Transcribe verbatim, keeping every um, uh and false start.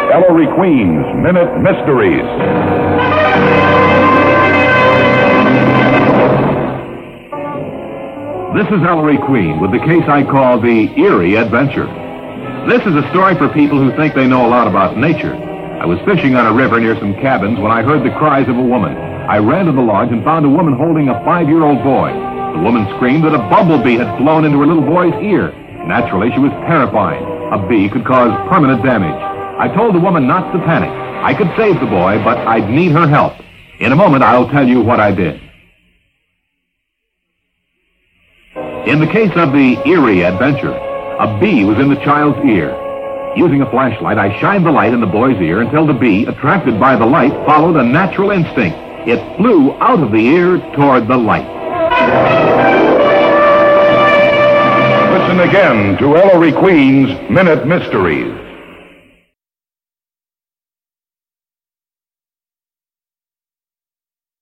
Ellery Queen's Minute Mysteries. This is Ellery Queen with the case I call the Eerie Adventure. This is a story for people who think they know a lot about nature. I was fishing on a river near some cabins when I heard the cries of a woman. I ran to the lodge and found a woman holding a five-year-old boy. The woman screamed that a bumblebee had flown into her little boy's ear. Naturally, she was terrified. A bee could cause permanent damage. I told the woman not to panic. I could save the boy, but I'd need her help. In a moment, I'll tell you what I did. In the case of the Eerie Adventure, a bee was in the child's ear. Using a flashlight, I shined the light in the boy's ear until the bee, attracted by the light, followed a natural instinct. It flew out of the ear toward the light. Listen again to Ellery Queen's Minute Mysteries.